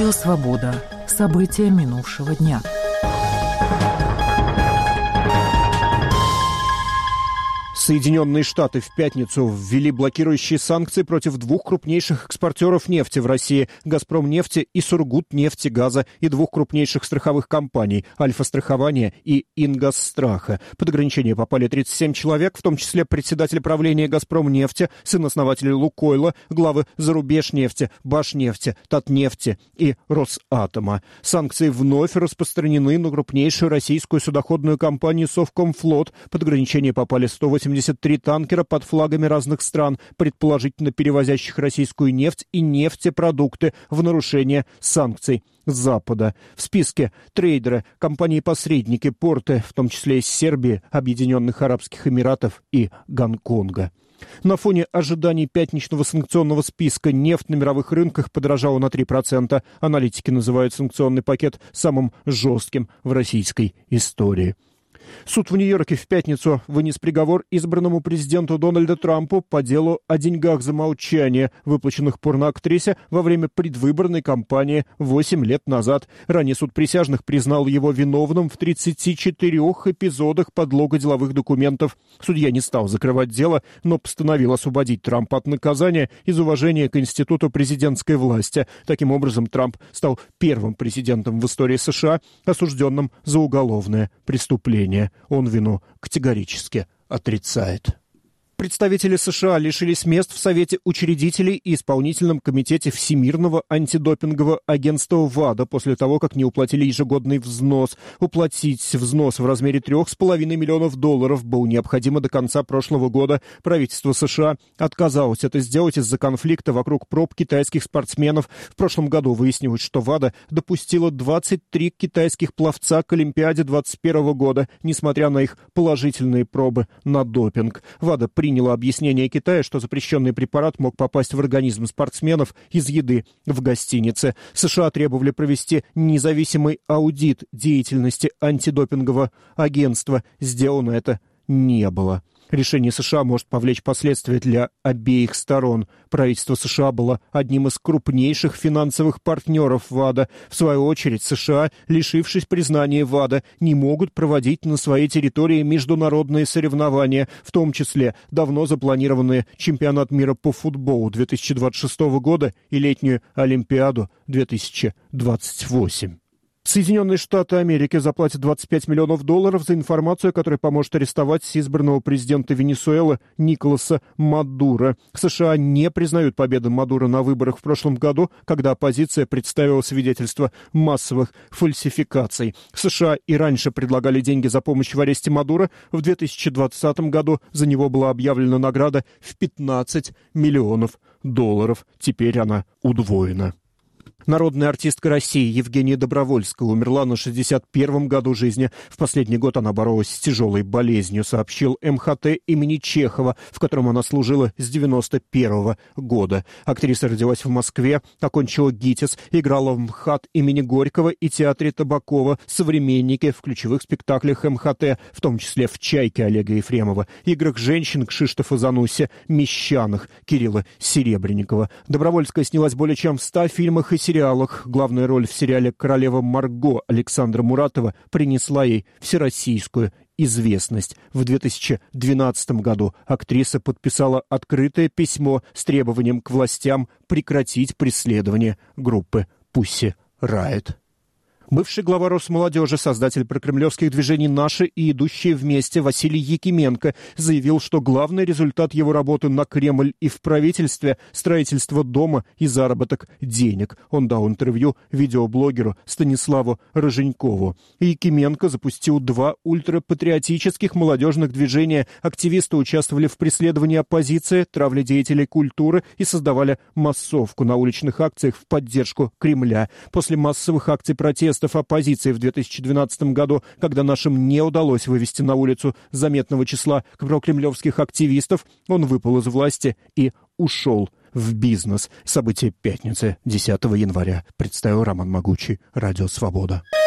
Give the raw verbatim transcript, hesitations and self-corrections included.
Радио «Свобода». События минувшего дня. Соединенные Штаты в пятницу ввели блокирующие санкции против двух крупнейших экспортеров нефти в России – «Газпромнефти» и «Сургутнефтегаза», и двух крупнейших страховых компаний – «Альфа-страхование» и «Ингосстрах». Под ограничение попали тридцать семь человек, в том числе председатель правления «Газпромнефти», сын основателей «Лукойла», главы «Зарубежнефти», «Башнефти», «Татнефти» и «Росатома». Санкции вновь распространены на крупнейшую российскую судоходную компанию «Совкомфлот». Под ограничение попали сто восемьдесят три танкера под флагами разных стран, предположительно перевозящих российскую нефть и нефтепродукты в нарушение санкций Запада. В списке трейдеры, компании-посредники, порты, в том числе из Сербии, Объединенных Арабских Эмиратов и Гонконга. На фоне ожиданий пятничного санкционного списка нефть на мировых рынках подорожала на три процента. Аналитики называют санкционный пакет самым жестким в российской истории. Суд в Нью-Йорке в пятницу вынес приговор избранному президенту Дональду Трампу по делу о деньгах за молчание, выплаченных порноактрисе во время предвыборной кампании восемь лет назад. Ранее суд присяжных признал его виновным в тридцати четырёх эпизодах подлога деловых документов. Судья не стал закрывать дело, но постановил освободить Трампа от наказания из уважения к институту президентской власти. Таким образом, Трамп стал первым президентом в истории США, осужденным за уголовное преступление. Он вину категорически отрицает. Представители США лишились мест в Совете учредителей и Исполнительном комитете Всемирного антидопингового агентства ВАДА после того, как не уплатили ежегодный взнос. Уплатить взнос в размере трех с половиной миллионов долларов было необходимо до конца прошлого года. Правительство США отказалось это сделать из-за конфликта вокруг проб китайских спортсменов. В прошлом году выяснилось, что ВАДА допустила двадцать три китайских пловца к Олимпиаде двадцать первого года, несмотря на их положительные пробы на допинг. ВАДА приняло объяснение Китая, что запрещенный препарат мог попасть в организм спортсменов из еды в гостинице. США требовали провести независимый аудит деятельности антидопингового агентства. Сделано это не было. Решение США может повлечь последствия для обеих сторон. Правительство США было одним из крупнейших финансовых партнеров ВАДА. В свою очередь, США, лишившись признания ВАДА, не могут проводить на своей территории международные соревнования, в том числе давно запланированные чемпионат мира по футболу две тысячи двадцать шестого года и летнюю Олимпиаду две тысячи двадцать восемь. Соединенные Штаты Америки заплатят двадцать пять миллионов долларов за информацию, которая поможет арестовать избранного президента Венесуэлы Николаса Мадуро. США не признают победы Мадуро на выборах в прошлом году, когда оппозиция представила свидетельства массовых фальсификаций. США и раньше предлагали деньги за помощь в аресте Мадуро. В две тысячи двадцатом году за него была объявлена награда в пятнадцать миллионов долларов. Теперь она удвоена. Народная артистка России Евгения Добровольская умерла на шестьдесят первом году жизни. В последний год она боролась с тяжелой болезнью, сообщил эм ха тэ имени Чехова, в котором она служила с девяносто первого года. Актриса родилась в Москве, окончила ГИТИС, играла в МХАТ имени Горького и театре Табакова, «Современники» в ключевых спектаклях эм ха тэ, в том числе в «Чайке» Олега Ефремова, играх женщин Кшиштофа Зануси, «Мещанах» Кирилла Серебренникова. Добровольская снялась более чем в ста фильмах и сериалах. Главная роль в сериале «Королева Марго» Александра Муратова принесла ей всероссийскую известность. В две тысячи двенадцатом году актриса подписала открытое письмо с требованием к властям прекратить преследование группы «Пусси Райот». Бывший глава Росмолодежи, создатель прокремлевских движений «Наши» и «Идущие вместе» Василий Якименко заявил, что главный результат его работы на Кремль и в правительстве – строительство дома и заработок денег. Он дал интервью видеоблогеру Станиславу Роженькову. Якименко запустил два ультрапатриотических молодежных движения. Активисты участвовали в преследовании оппозиции, травле деятелей культуры и создавали массовку на уличных акциях в поддержку Кремля. После массовых акций протеста оппозиции в две тысячи двенадцатом году, когда нашим не удалось вывести на улицу заметного числа прокремлевских активистов, он выпал из власти и ушел в бизнес. События пятницы, десятого января. Представил Роман Могучий, Радио «Свобода».